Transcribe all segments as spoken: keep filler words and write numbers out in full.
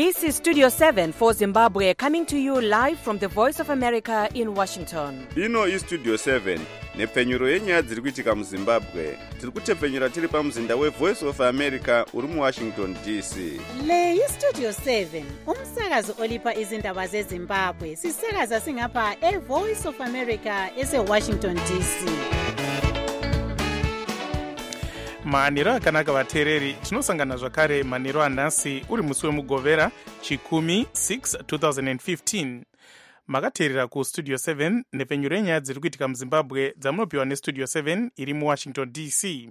This is Studio seven for Zimbabwe, coming to you live from the Voice of America in Washington. Ino is Studio seven, nepfenyuro yenyaya dziri kuitika muZimbabwe. Tiri kutepfenyura tiri pamuzinda weVoice of America uri muWashington D C. Le yi Studio seven, umsakazo olipa izindaba zeZimbabwe. Sisakaza singapha eVoice of America eseWashington D C. maniro akanaka vateereri, tinosangana zvakare maniro anhasi uri musi wemugovera chikumi six twenty fifteen. makateerera kustudio seven nepfenyuro yenyaya dziri kuitika muZimbabwe dzamunopiwa nestudio seven iri muWashington D C.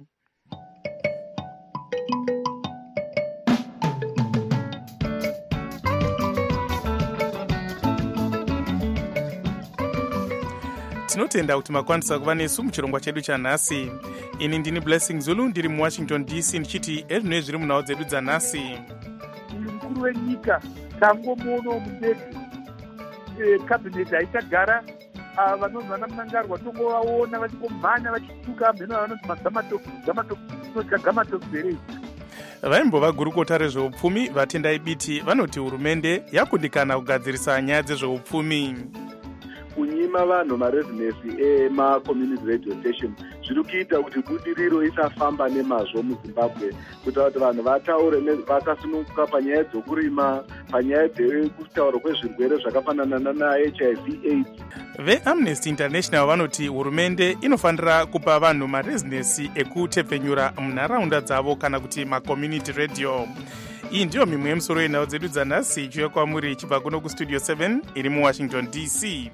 tinotenda kuti makwanisa kuva nesu muchirongwa chedu chanhasi. Ini ndini Blessing Zulu, ndiri muWashington D C ndichiti ezvinoi zviri munhau dzedu dzanhasi. Mukuru wenyika tangomuono mundege kabineti aichagara vanonzi vana munangarwa tongovaona vachingomhanya vachituka mheno vanonzi magamatokuberei. vaimbova gurukota rezveupfumi vatendai biti vanoti hurumende yakundikana kugadzirisa nyaya dzezveupfumi. kunyima vanhu marezinesi ema-community radio station zviri kuita kuti budiriro isafamba nemazvo muZimbabwe, kuita kuti vanhu vataure vakasununguka panyaya dzokurima, panyaya dzekutaura kwezvirwere zvakafanana naH I V AIDS. veamnesty international vanoti hurumende inofanira kupa vanhu marezinesi ekutepfenyura munharaunda dzavo kana kuti macommunity radio. iyi ndiyo mimwe yemusoro yenhau dzedu dzanhasi ichiuya kwamuri ichibva kuno kustudio seven iri muWashington D C.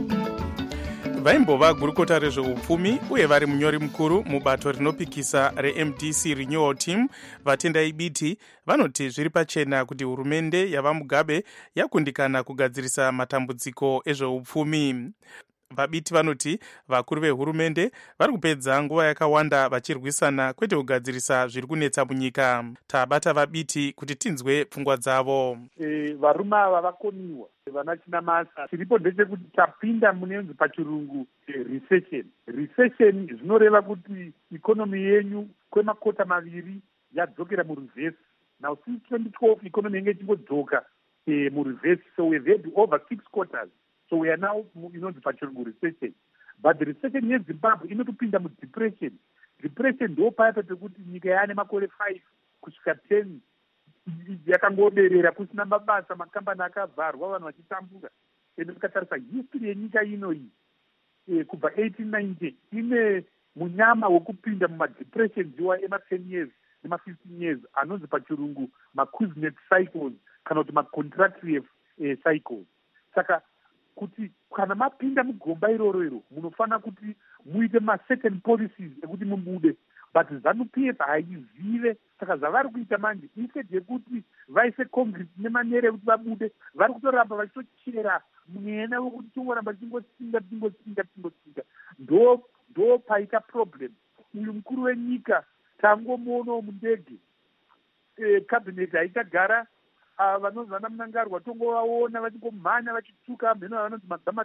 vaimbova gurukota rezveupfumi uye vari munyori mukuru mubato rinopikisa reM D C Renewal Team vatendai biti vanoti zviri pachena kuti hurumende yava Mugabe yakundikana kugadzirisa matambudziko ezveupfumi. vabiti vanoti vakuru vehurumende vari kupedza nguva yakawanda vachirwisana kwete kugadzirisa zviri kunetsa munyika. tabata vabiti kuti tinzwe pfungwa dzavo. E, varume ava vakoniwa vana chinamasa. chiripo ndechekuti tapinda munenzi pachirungu e, recession. recession zvinoreva kuti ikonomi yenyu kwemakota maviri yadzokera murivhesi. now since twenty twelve ikonomi yenge ichingodzoka e, murivhesi, so we've had over six quarters. So we are now, you know, the pachirungu recession. But the recession in Zimbabwe inotopinda mu depression. Depression ndo paya pekuti nyika yane makore five kusvika ten yakangoderera kusina mabasa, makambani akavharwa, vanhu vachitambura. Ende tikatarisa history yenyika ino iyi e, kubva eighteen ninety ine munyama wekupinda mumadepression dziwa ema ten years nema fifteen years anonzi pachirungu ma-Kuznets cycles kana kuti ma-contractive e, cycles. Saka kuti kana mapinda mugomba iroro iro munofanira kuti muite ma-certain policies ekuti mubude, but ZANU-P F haizive. Saka zvavari kuita manje instead yekuti vaise concrete nemanyere ekuti vabude, vari kutoramba vachitochera mwena wekuti tingoramba tingotsinga tingotsinga tingotsinga. ndo ndo paita problem. uyu mukuru wenyika tangomuono mundege e, kabineti aichagara vanonzi vana munangarwa tongovaona vachingomhanya vachituka mheno vanonzi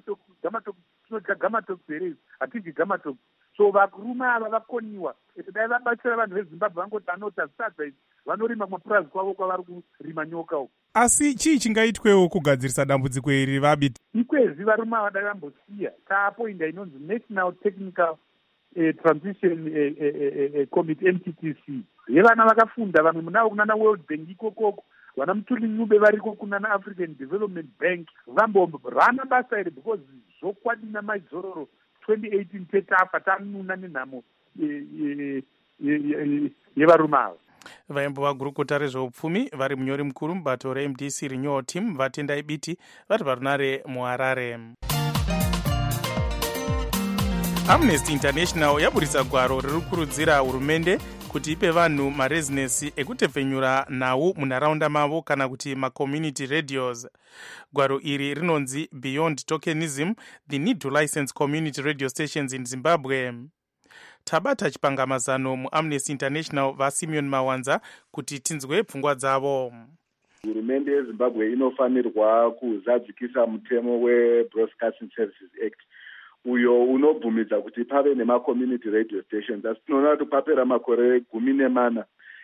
magamatokuberei hatidyi gamatoku. so varume ava vakoniwa. dai vabatsira vanhu veZimbabwe vangoti anoti hazvisadza izvi vanorima mapurazi kwavo kwavari kurima nyoka uku. asi chii chingaitwewo kugadzirisa dambudziko iri vabiti? ikwezvi varume ava dai vambosiya taapoinda inonzi National Technical eh, Transition eh, eh, eh, Committee N T T C yevana vakafunda vamwe munavo kunana World Bank ikokoko, vana mutuli nyube variko kunana African Development Bank vamborana basa iri because zvokwadina maizororo twenty eighteen tetafa tanuna nenhamo yevarume ava. vaimbova gurukota rezveupfumi vari munyori mukuru mubato reM D C Renewal Team vatendai biti vari parunare muHarare. Amnesty International yaburitsa gwaro riri kukurudzira hurumende kuti ipe vanhu marezinesi ekutepfenyura nhau munharaunda mavo kana kuti macommunity radios. gwaro iri rinonzi Beyond Tokenism, the need to license community radio stations in Zimbabwe. tabata chipangamazano muAmnesty International vaSimeon Mawanza kuti tinzwe pfungwa dzavo. hurumende yeZimbabwe inofanirwa kuzadzikisa mutemo weBroadcasting Services Act uyo unobvumidza kuti pave nema-community radio stations. Asi tinoona kuti papera makore gumi nemana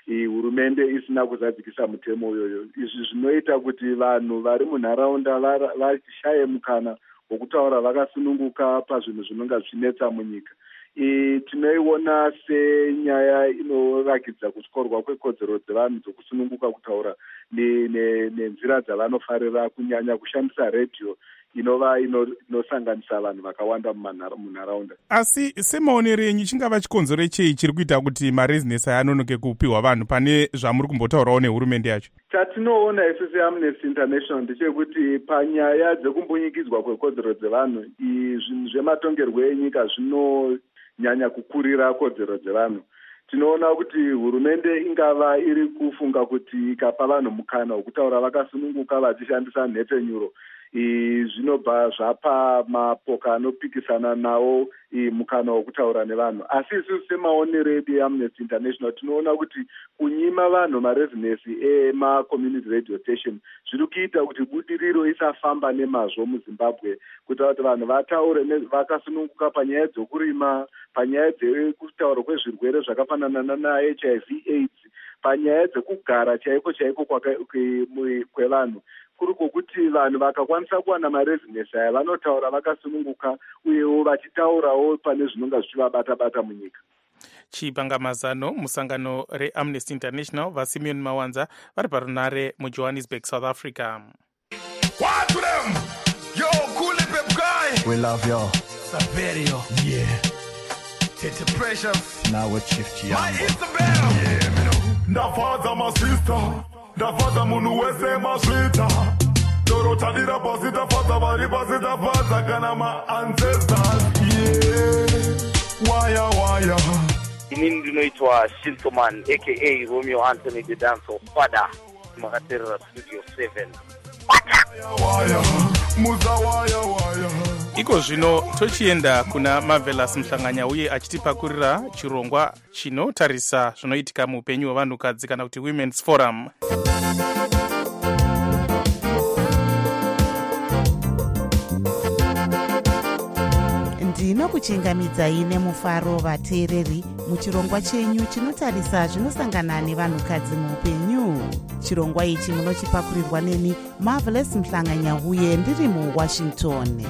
hurumende isina kuzadzikisa mutemo uyoyo. Izvi zvinoita kuti vanhu vari munharaunda vashaye mukana wokutaura vakasununguka pazvinhu zvinonga zvichinetsa munyika. Tinoiona senyaya inorakidza kutyorwa kwekodzero dzevanhu dzokusununguka kutaura nenzira dzavanofarira, kunyanya kushandisa redhiyo inova inosanganisa vanhu vakawanda munharaunda. Asi semaonero enyu chingava chikonzero chei chiri kuita kuti marezinesi aya anonoke kupiwa vanhu pane zvamuri kumbotaurawo nehurumende yacho? Chatinoona isu seAmnesty International ndechekuti panyaya dzekumbunyikidzwa kwekodzero dzevanhu, zvinhu zvematongerwo enyika zvinonyanya kukurira kodzero dzevanhu. Tinoona kuti hurumende ingava iri kufunga kuti ikapa vanhu mukana wokutaura vakasununguka vachishandisa nhepenyuro, zvinobva zvapa mapoka anopikisana nawo mukana wokutaura nevanhu. Asi isusu semaonero edu eAmnesty International tinoona kuti kunyima vanhu marezinesi ema-community radio station zviri kuita kuti budiriro isafamba nemazvo muZimbabwe, kuita kuti vanhu vataure vakasununguka panyaya dzokurima, panyaya dzekutaura kwezvirwere zvakafanana naH I V AIDS, panyaya dzekugara chaiko chaiko kwevanhu. Kuri kwokuti vanhu vakakwanisa kuwana marezinesi aya vanotaura vakasununguka uyewo vachitaurawo pane zvinonga zvichivabata-bata munyika. Chipangamazano musangano reAmnesty International vaSimeon Mawanza vari parunare muJohannesburg, South Africa. What to them? Yo, cool pep guy. We love you. Saverio. Yeah. Tete Precious. Now with Chief Chiambo. My Isabel. Yeah, me know. Nafaza my sister. Nafaza munu wese maswita. Doro tadira posita faza bari posita faza kana ma ancestors. Yeah. Waya waya. Inini ndinoitwa Shintoman aka Romeo Anthony the Dancer Father Makatera Studio seven. Waya muza waya waya. Iko zvino tochienda kuna Marvelous Mhlanganya uye achitipakurira chirongwa chinotarisa zvinoitika muupenyu hwevanhukadzi kana kuti Women's Forum. Ndinokuchingamidzai nemufaro vateereri muchirongwa chenyu chinotarisa zvinosangana nevanhukadzi muupenyu. Chirongwa ichi munochipakurirwa neni Marvelous Mhlanganya uye ndiri muWashington.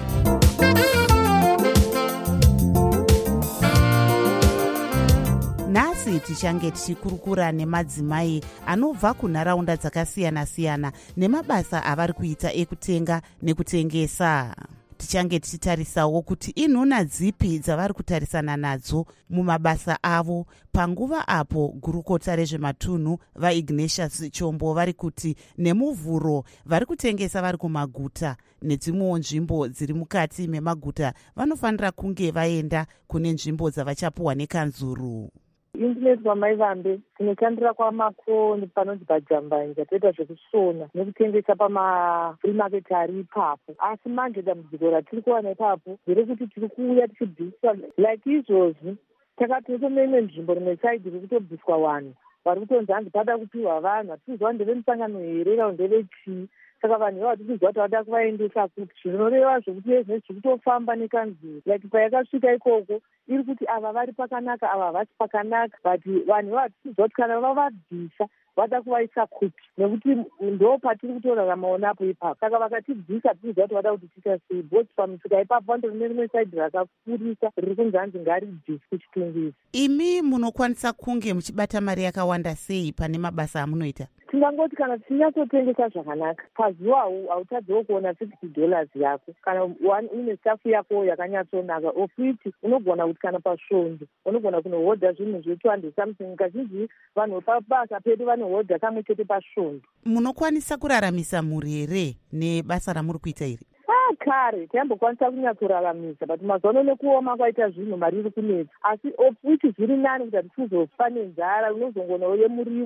Nhasi tichange tichikurukura nemadzimai anobva kunharaunda dzakasiyana-siyana nemabasa avari kuita ekutenga nekutengesa. Tichange tichitarisawo kuti inhuna dzipi dzavari kutarisana nadzo mumabasa avo panguva apo gurukota rezvematunhu vaIgnatius Chombo vari kuti nemuvhuro vari kutengesa vari kumaguta nedzimwewo nzvimbo dziri mukati memaguta vanofanira kunge vaenda kune nzvimbo dzavachapuwa nekanzuru. Indinetwa maivambe tinoshandira kwamakoni panonzi pajambanja toita zvekusona nekutengesa pamafree market ari ipapo. Asi manje dambudziko ratiri kuwana ipapo nderekuti tiri kuuya tichibviswa like izvozvi takati totoneimwe nzvimbo rimwe saidi riri kutobviswa vanhu vari kutonzi hanzi pada kupiwa vanhu hatiziva ndevemusangano here kana ndevechii. Saka vanhu ivavo hatiziva kuti vada kuvaendesa kuti zvinoreva zvokuti vezvinezvi zviri kutofamba nekanzuru like payakasvika ikoko iri kuti ava vari pakanaka ava havasi pakanaka, but vanhu ivavo hatiziva kuti kana vavabvisa vada kuvaisa kupi nekuti ndo patiri kutoraramawo napo ipapo. Saka vakatibvisa hatiziva kuti vada kuti tiita sei, bhoti pamusika ipapo vandorine rimwe saidhi rakafurisa riri kunzi hanzi ngaribvisi kuchitungisi. Imi munokwanisa kunge muchibata mari yakawanda sei pane mabasa amunoita? Tingangoti kana tichinyatotengesa zvakanaka pazuva hautadziwo kuona fifty dollars yako kana une stafu yako yakanyatsonaka ofiti unogona kuti kana pasvondo unogona kunohodha zvinhu zve two hundred something. Kazhinji vanhu pabasa pedu vanohodha kamwe chete pasvondo. Munokwanisa kuraramisa mhuri here nebasa ramuri kuita iri? Ah, kare tayambokwanisa kunyatsoraramisa but mazuva nekuoma kwaita zvinhu mari iri kunetsa, asi ofiti zviri nani kuti hatisi kuzofa nenzara. Unozongonawo yemurivo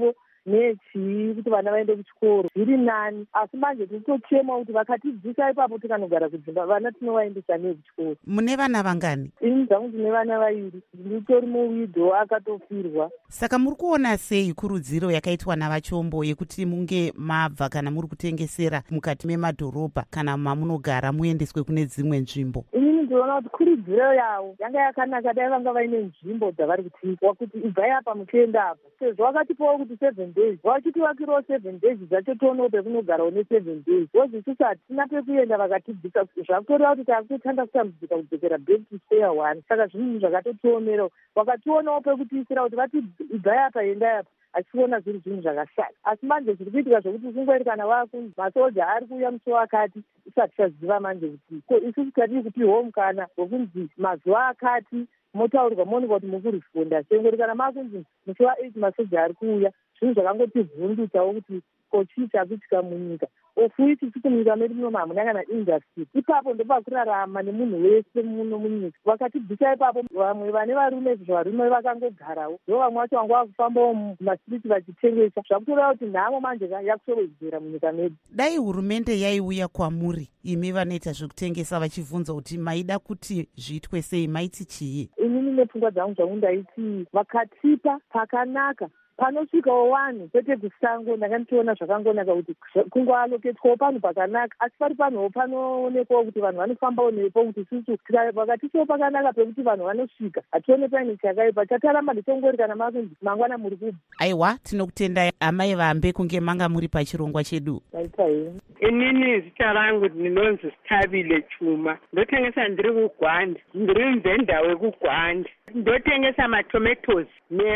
nechii kuti vana vaende kuchikoro zviri nani, asi manje tinotochema kuti vakatidzisa ipapo tikanogara kudzimba vana tinovaendesa nei kuchikoro. Mune vana vangani? Ini dzangu ndine vana vairi, nditori muwidho akatofirwa. Saka muri kuona sei kurudziro yakaitwa navachombo yekuti munge mabva kana muri kutengesera mukati memadhorobha kana mamunogara muendeswe kune dzimwe nzvimbo? Inini ndinoona kuti kurudziro yavo yanga yakanaka, dai vanga vaine nzvimbo dzavari kutikwa kuti ibvai apa muchienda apo, sezvo vakatipawo kuti seven days vachitivakirawo seven days dzacho tionewo pekunogarawo ne-seven days wozvisusu hatina pekuenda vakatidzika zvakutoreva kuti takutanda kutambudzika kudzokera back to square one. Saka zvinhu zvakatotionerawo vakationawo pekutiisira kuti vati ibvai apa endai apa, achiona zviri zvinhu zvakashata. Asi manje zviri kuitika zvokuti kungori kana vakunzi masoja ari kuuya musi wakati isati chaziva manje kuti ko isusu tadii kupiwawo mukana wokunzi mazuva akati motaurirwa moonekwa kuti mukurifunda sengori kana makunzi musi waeight masoja ari kuuya, zvinhu zvakangotivhundutsawo kuti kochii chakuitika munyika ofuiti isuku munyika medu muno hamuna kana industry. Ipapo ndopakurarama nemunhu wese muno munyika. Vakatibvisa ipapo vamwe vane varume varume vakangogarawo, ndo vamwe vacho vanga vakufambawo mumasiriti vachitengesa, zvakutoreva kuti nhamo manje yakusowedzera munyika medu. Dai hurumende yaiuya kwamuri imi vanoita zvekutengesa vachibvunza kuti maida kuti zviitwe sei, maiti chii? Inini nepfungwa dzangu zvangu ndaiti vakatipa pakanaka panosvikawo vanhu kwete kusango. Ndakandiona zvakangonaka kuti kungoaloketwawo panhu pakanaka, asi pari panhuwo panoonekwawo kuti vanhu vanofambawo nepo kuti susu vakatisawo pakanaka pekuti vanhu vanosvika hatione paine chakaipa chataramba nditongori kana makunzi mangwana muri kubva. Aiwa, tinokutendai amai Vambe kunge manga muri pachirongwa chedu. Aita hei. Inini zita rangu ndinonzi Sitabile Chuma, ndotengesa ndiri kuGwanda, ndiri mvenda wekuGwanda, ndotengesa matomatoes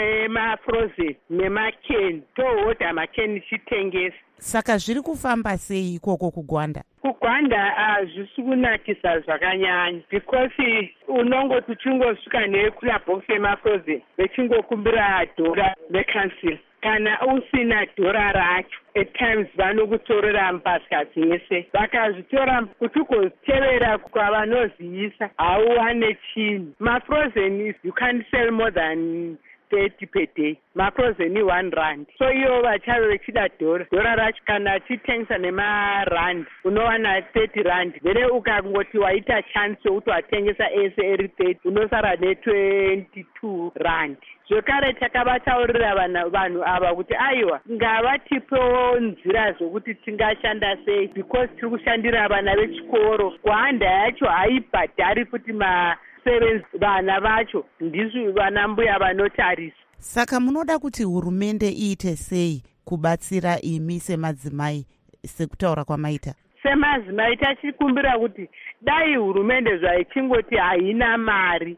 nemafrozen nemakeni, tohodha makeni chitengesa. Saka zviri kufamba sei ikoko kuGwanda? kuGwanda hazvisi kunakisa zvakanyanya because unongoti uchingosvika nekula box yemafrozen vechingokumbira dhora recouncil. Kana usina dhora racho at times vanokutorera mbasya dzese, vakazvitora kuti ugotevera kwavanozivisa hauwane chinhu. Mafrozen is you can't sell more than thirty per day, mafrozen i one rand. So iyo vachave vechida dhora dhora racho kana chitengesa nemarand unowana thirty rand, vere ukangoti waita chance yokuti watengesa ese eri thirty unosara ne-twenty-two rand. Zvekare takavataurira vanhu ava kuti aiwa ngavatipewo nzira zokuti tingashanda sei because tiri kushandira vana vechikoro. Gwanda yacho haibhadhari kuti masevenzi vana vacho ndizvo vana mbuya vanotarisa. Saka munoda kuti hurumende iite sei kubatsira imi semadzimai sekutaura kwamaita? Semadzimai tachikumbira kuti dai hurumende zvaichingoti haina mari,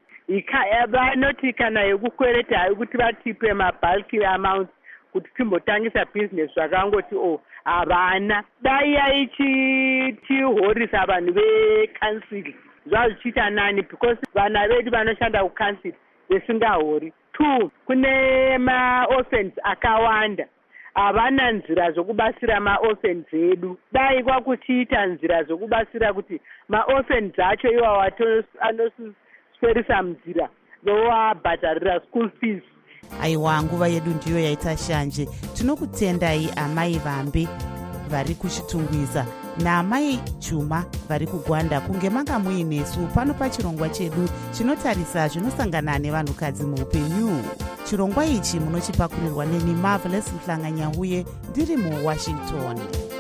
vanoti kana yekukwereta hayi kuti vatipe mabulky amount kuti timbotangisa business zvakangoti o havana. Dai yaichitihorisa vanhu vecouncil zvazvichiita nani because vana vedu vanoshanda kucouncil vesingahori. Two, kune maorphans akawanda havana nzira zokubatsira maorphans edu. Dai kwakuchiita nzira zokubatsira kuti maorphans acho iwawo anoswerisa munzira vovabhadharira school fees. Aiwa, nguva yedu ndiyo yaita shanje. Tinokutendai amai Vambe vari kuchitungwiza naamai Chuma vari kuGwanda kunge manga muinesu pano pachirongwa chedu chinotarisa zvinosangana nevanhukadzi muupenyu. Chirongwa ichi munochipakurirwa neni Marvelous Mhlanganyauye ndiri muWashington.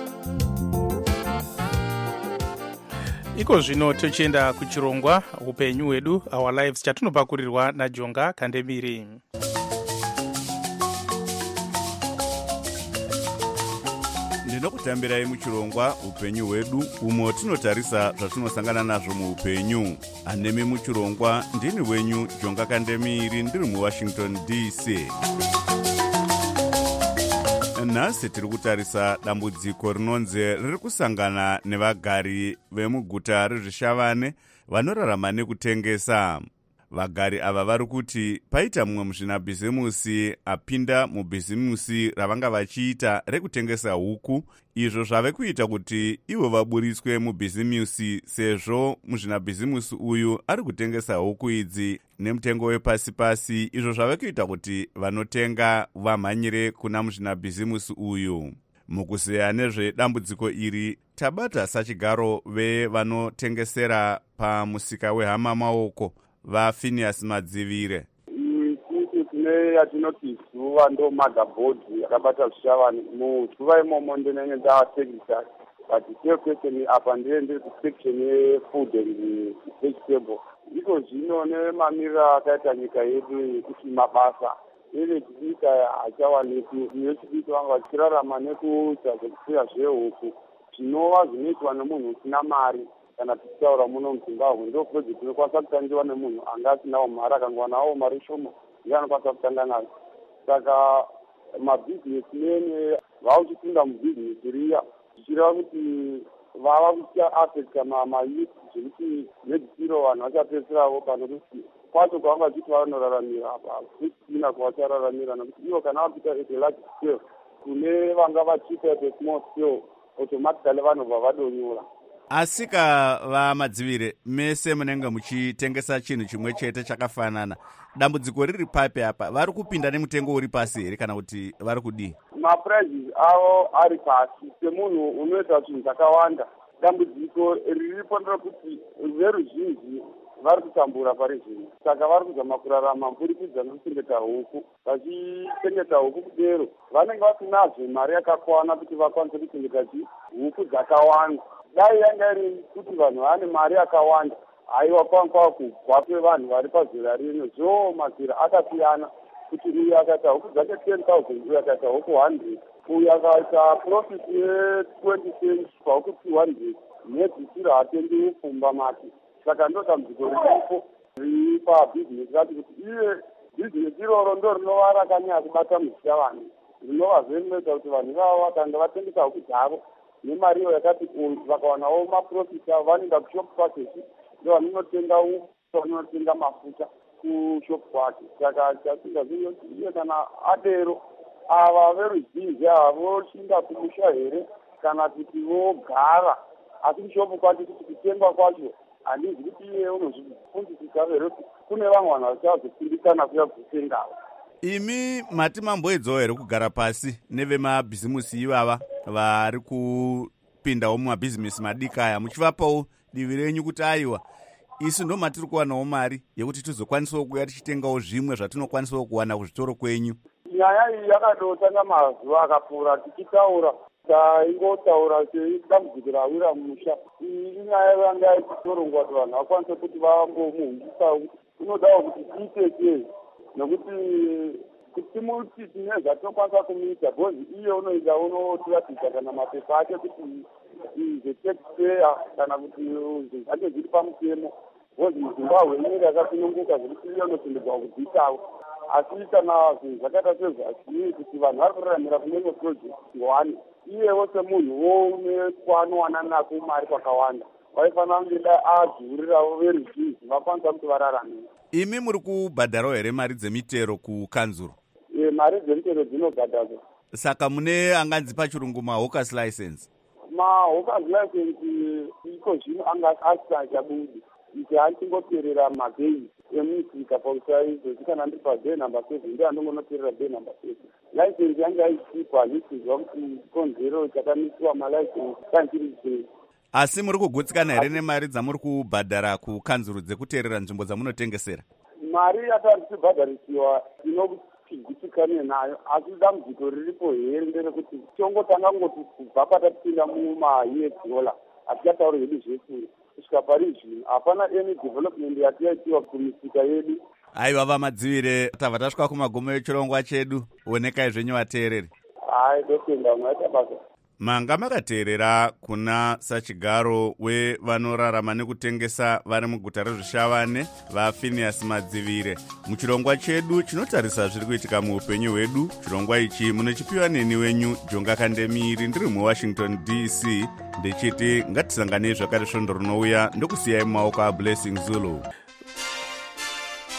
Iko zvino tochienda kuchirongwa upenyu hwedu our lives chatinopakurirwa naJonga Kandemiri. Ndinokutambirai muchirongwa upenyu hwedu umo tinotarisa zvatinosangana nazvo muupenyu. Anemi muchirongwa ndini wenyu Jonga Kandemiri ndiri muWashington D C. Nhasi tiri kutarisa dambudziko rinonzi riri kusangana nevagari vemuguta rezvishavane vanorarama nekutengesa. Vagari ava vari kuti paita mumwe muzvinabhizimusi apinda mubhizimusi ravanga vachiita rekutengesa huku, izvo zvave kuita kuti ivo vaburiswe mubhizimusi, sezvo muzvinabhizimusi uyu ari kutengesa huku idzi nemutengo wepasi pasi, izvo zvave kuita kuti vanotenga vamhanyire kuna muzvinabhizimusi uyu. Mukuzeya nezvedambudziko iri, tabata sachigaro vevanotengesera pamusika wehama maoko vaPhineas Madzivire. Isusu tine yatinoti zuva ndo madhabhodhi akabata zvishavani muzuva imomo ndinenge ndavasekretary, but still question apa ndiye ndiri kusection yefood and vegetable. Iko zvino nemamiriro akaita nyika yedu yekuti mabasa ine chibika hachawanikwi, nechibika vanga vachirarama nekuita zvekufuya zvehuku zvinova zvinoitwa nemunhu usina mari. Kana tichitaura muno muZimbabwe ndo project inokwanisa kutangiwa nemunhu anga asinawo mari, akangwanawo mari shoma ndiye anokwanisa kutanga nayo. Saka mabhizinesi mene vauchipinda mubhizinesi riya zvichireva kuti vava kuita affecta mayouth zvekuti nedziro vanhu vachapedzisirawo panokuti kwacho kwavanga vachiti vanoraramira apa kusina kwavachararamira, nokuti ivo kana vapita at a large scale kune vanga vachiita at a small scale automatically vanobva vadonyora. Asika vaMadzivire, mese munenge muchitengesa chinhu chimwe chete chakafanana, dambudziko riri papi apa? Vari kupinda nemutengo uri pasi here kana kuti vari kudii? Maprizes avo ari pasi. Semunhu unoita zvinhu zvakawanda, dambudziko riripo nderekuti veruzhinji vari kutambura pari zvino, saka vari kuzama kurarama mburikidza nekuchengeta huku. Vachichengeta huku kudero vanenge vasinazve mari yakakwana kuti vakwanise kuchengeta huku dzakawanda. Dai yanga iri kuti vanhu vane mari yakawanda, aiwa kwanga kubva kwevanhu vari pazera rino zvo mazera akasiyana, kuti uyu akaita huku dzake ten thousand, uyu akaita huku one hundred, uyu akaita profit ye-twenty cents pahuku two hundred, nedzisiro hatendi upfumba mati. Saka ndo dambudziko riripo riri pabhizinesi racho, kuti iye bhizinesi iroro ndo rinova rakanyanya kubata muzita vanhu, rinova zvinoita kuti vanhu ivavo vakanga vatengesa huku dzavo nemariyo yakati vakawanawo maprofita avo vanoenda kushop kwake, ndo vanonotenga ufu, vanonotenga mafuta kushop kwake. Saka chatinga zvinoti iye kana adero ava veruzhinji ava vochinda kumusha here kana kuti vogara, asi kushopu kwake kuti kutengwa kwacho handizi kuti iye unozvifundisisa here kuti kune vamwe vanhu vachazopindikana kuya kutengawo. Imi mati mamboedzawo here kugara pasi nevemabhizimusi ivava vari kupindawo mumabhizimusi madiki aya, muchivapawo divi renyu kuti aiwa isu ndo matiri kuwanawo mari yekuti tizokwanisawo kuya tichitengawo zvimwe zvatinokwanisawo kuwana kuzvitoro kwenyu? Nyaya iyi yakadotanga mazuva akapfuura tichitaura, taingotaura sedambudziko rawira mumusha. Iyi inyaya yanga ichitorongwa kuti vanhu vakwanise kuti vambomuhungisa, unodawo kuti tiite sei, nokuti kuti muti tine zvatinokwanisa kumuita, bhozi iye unoita unotiratidza kana mapepa ake kuti the taxpayer kana kuti zvinhu zvake zviri pamutemo. Bhozi muZimbabwe inenge yakasununguka zvekuti iye unotendedzwa kudziitawo, asi kana zvinhu zvakaita sezvazvii kuti vanhu vari kuraramira kune imwe project one, iyewo semunhuwo une kwaanowana nako mari kwakawanda, vaifanira kunge da adhurirawo veruzhinji vakwanisa kuti vararamira. Imi muri kubhadharawo here mari dzemitero kukanzuro? E, mari dzemitero dzinobhadharwa. Saka mune anganzi pachirungu mahawkers license? Mahawkers license iko zvino anga asingachabudi, kuti achingoperera mabheyi emusika pausaizvo, kana ndiri pabheyi number seven ndiye andongonoperera bheyi number seven. License yanga ichipa haisizwa kuti konzero chakamisiwa malicense kanchiri sei. Asi muri kugutsikana here nemari dzamuri kubhadhara kukanzuro dzekuteerera nzvimbo dzamunotengesera? Mari yatari kubhadharisiwa inotigutsikane nayo, asi dambudziko riripo here nderekuti tongotanga ngoti kubva patatipinda mumayedola hatichatauri hedu zvekure kusvika pari zvino hapana any development yatiyaitiwa kumisika yedu. Aiwa vaMadzivire, tabva tasvika kumagumo echirongwa chedu, onekai zvenyu vateereri. Hai, ndotenda mwaita basa. Manga makateerera kuna sachigaro wevanorarama nekutengesa vari muguta rezvishavane vaPhineas Madzivire muchirongwa chedu chinotarisa zviri kuitika muupenyu hwedu. Chirongwa ichi munochipiwa neni wenyu Jonga Kandemiri, ndiri muWashington D C, ndichiti ngatisanganei zvakare svondo rinouya ndokusiyai mumaoko aBlessing Zulu.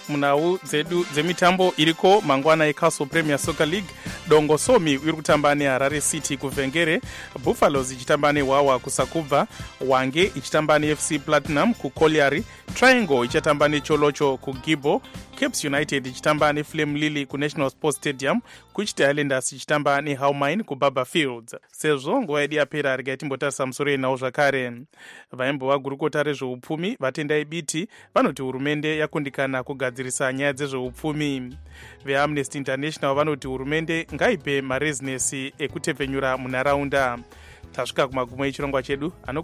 munhau dzedu dzemitambo iriko mangwana eCastle Premier Soccer League, Dongo Somi iri kutamba neHarare City kuvhengere, Buffaloes ichitamba neHwawa kuSakubva, Wange ichitamba neF C Platinum kuKoliari, Triangle ichatamba neCholocho kuGibo, Caps United ichitamba neFlame Lily kuNational Sports Stadium, Kuchiti Highlanders ichitamba neHowmine kuBaba Fields. Sezvo nguva yedu yapera regai timbotarisa musoro yenhau zvakare. Vaimbova gurukota rezveupfumi vatendai biti vanoti hurumende yakundikana kugadzirisa nyaya dzezveupfumi. VeAmnesty International vanoti hurumende ngaipe marezinesi ekutepfenyura munharaunda. Tasvika kumagumo echirongwa chedu.